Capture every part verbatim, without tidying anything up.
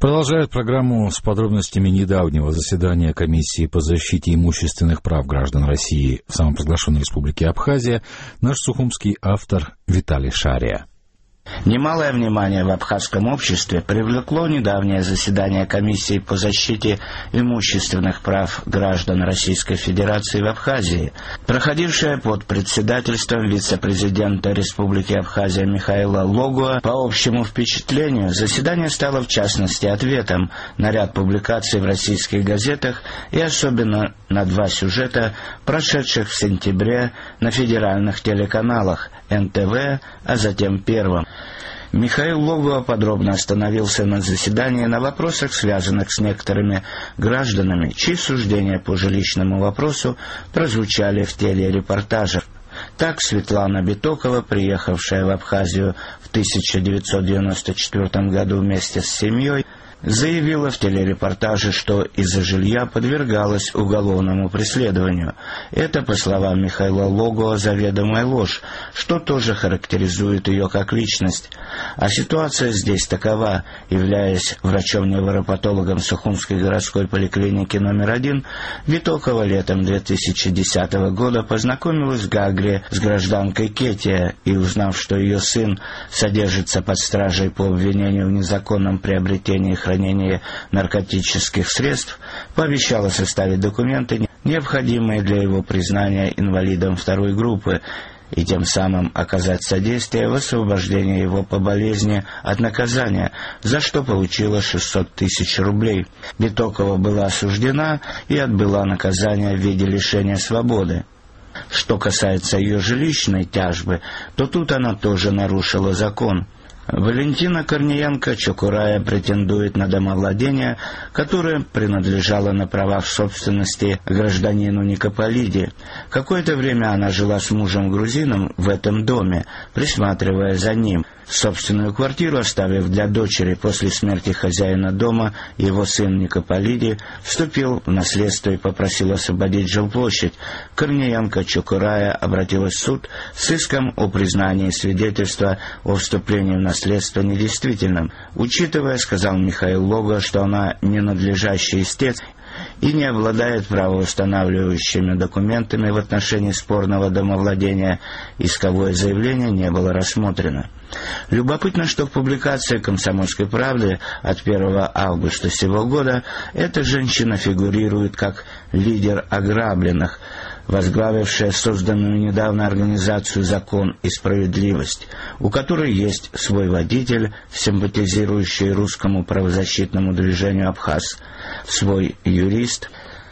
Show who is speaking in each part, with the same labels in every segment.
Speaker 1: Продолжает программу с подробностями недавнего заседания Комиссии по защите имущественных прав граждан России в самопровозглашенной республике Абхазия наш сухумский автор Виталий Шария.
Speaker 2: Немалое внимание в абхазском обществе привлекло недавнее заседание Комиссии по защите имущественных прав граждан Российской Федерации в Абхазии, проходившее под председательством вице-президента Республики Абхазия Михаила Логуа. По общему впечатлению, заседание стало в частности ответом на ряд публикаций в российских газетах и особенно на два сюжета, прошедших в сентябре на федеральных телеканалах эн тэ вэ, а затем Первом. Михаил Логуа подробно остановился на заседании на вопросах, связанных с некоторыми гражданами, чьи суждения по жилищному вопросу прозвучали в телерепортажах. Так Светлана Битокова, приехавшая в Абхазию в тысяча девятьсот девяносто четвёртом году вместе с семьей, заявила в телерепортаже, что из-за жилья подвергалась уголовному преследованию. Это, по словам Михаила Логуа, заведомая ложь, что тоже характеризует ее как личность. А ситуация здесь такова. Являясь врачом-невропатологом Сухумской городской поликлиники номер один, Битокова летом две тысячи десятого года познакомилась в Гагре с гражданкой Кетия и, узнав, что ее сын содержится под стражей по обвинению в незаконном приобретении и хранении наркотических средств, пообещала составить документы, необходимые для его признания инвалидом второй группы, и тем самым оказать содействие в освобождении его по болезни от наказания, за что получила шестьсот тысяч рублей. Битокова была осуждена и отбыла наказание в виде лишения свободы. Что касается ее жилищной тяжбы, то тут она тоже нарушила закон. Валентина Корниенко-Чокурая претендует на домовладение, которое принадлежало на правах собственности гражданину Никополиде. Какое-то время она жила с мужем-грузином в этом доме, присматривая за ним. Собственную квартиру оставив для дочери после смерти хозяина дома, его сын Никополиди вступил в наследство и попросил освободить жилплощадь. Корниенко-Чокурая обратилась в суд с иском о признании свидетельства о вступлении в наследство недействительным. Учитывая, сказал Михаил Логуа, что она ненадлежащий истец и не обладает правоустанавливающими документами в отношении спорного домовладения, исковое заявление не было рассмотрено. Любопытно, что в публикации «Комсомольской правды» от первого августа сего года эта женщина фигурирует как лидер ограбленных, возглавившая созданную недавно организацию «Закон и справедливость», у которой есть свой водитель, симпатизирующий русскому правозащитному движению «Абхаз», свой юрист.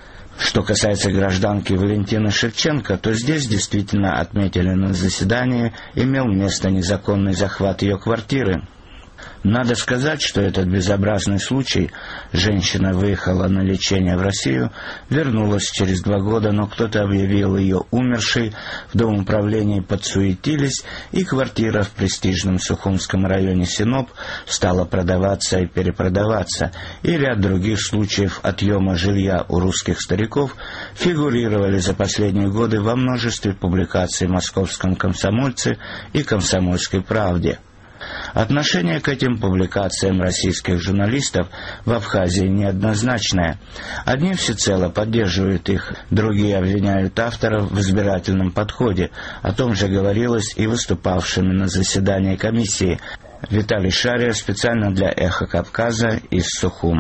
Speaker 2: Что касается гражданки Валентины Шевченко, то здесь действительно отметили на заседании, имел место незаконный захват ее квартиры. Надо сказать, что этот безобразный случай, женщина выехала на лечение в Россию, вернулась через два года, но кто-то объявил ее умершей, в домоуправлении подсуетились, и квартира в престижном Сухумском районе Синоп стала продаваться и перепродаваться, и ряд других случаев отъема жилья у русских стариков фигурировали за последние годы во множестве публикаций в «Московском комсомольце» и «Комсомольской правде». Отношение к этим публикациям российских журналистов в Абхазии неоднозначное. Одни всецело поддерживают их, другие обвиняют авторов в избирательном подходе. О том же говорилось и выступавшими на заседании комиссии. Виталий Шария специально для «Эхо Кавказа» из Сухума.